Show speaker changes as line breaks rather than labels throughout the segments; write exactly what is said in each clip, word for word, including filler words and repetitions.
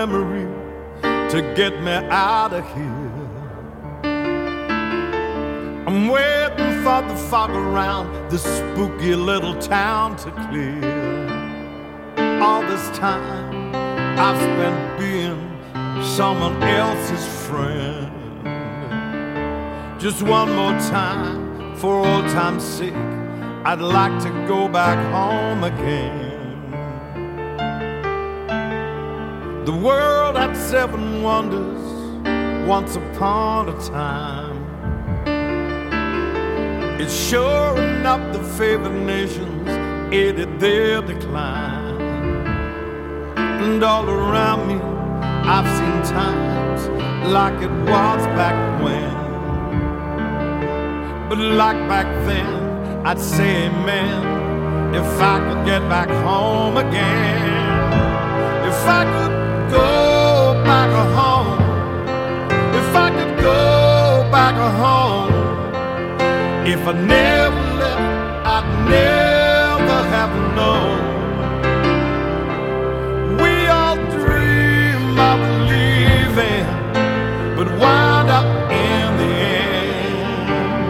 memory to get me out of here. I'm waiting for the fog around this spooky little town to clear. All this time I've spent being someone else's friend. Just one more time, for old time's sake, I'd like to go back home again. The world had seven wonders once upon a time. It's sure enough the favored nations aided their decline. And all around me I've seen times like it was back when. But like back then, I'd say amen if I could get back home again. If I could go back home, if I could go back home, if I never left, I'd never have known. We all dream of leaving, but wind up in the end,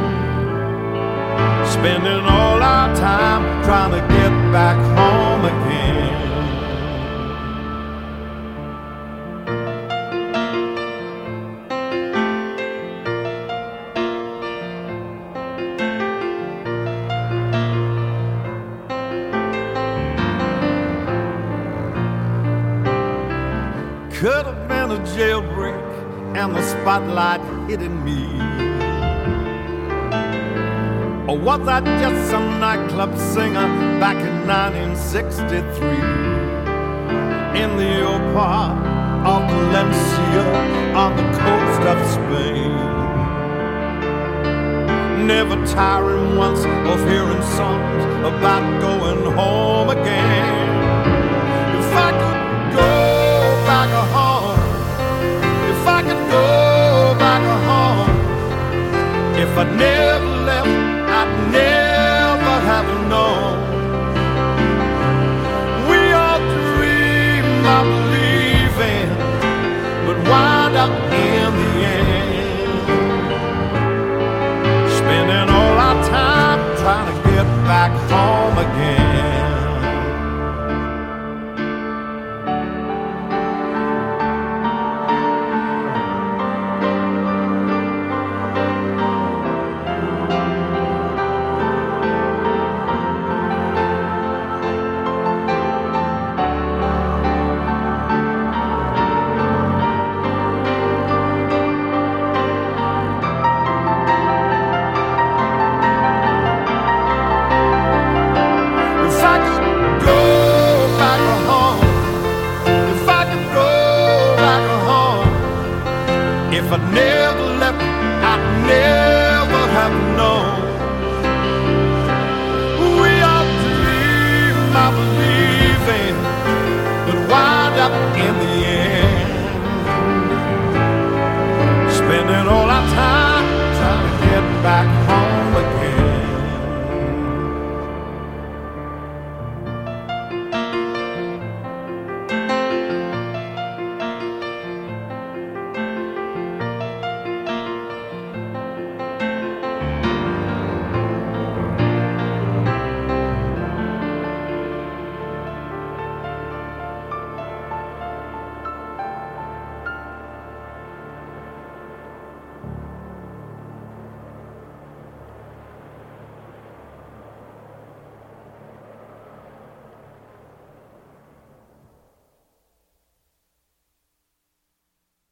spending all our time trying to get back home again. Could have been a jailbreak and the spotlight hitting me. Or was I just some nightclub singer back in nineteen sixty-three? In the old part of Valencia on the coast of Spain, never tiring once of hearing songs about going home again. If I could go back home, if I could go back home, if I never left, I'd never have known. We all dream of leaving, but wind up in the end, spending all our time trying to get back home again. If I never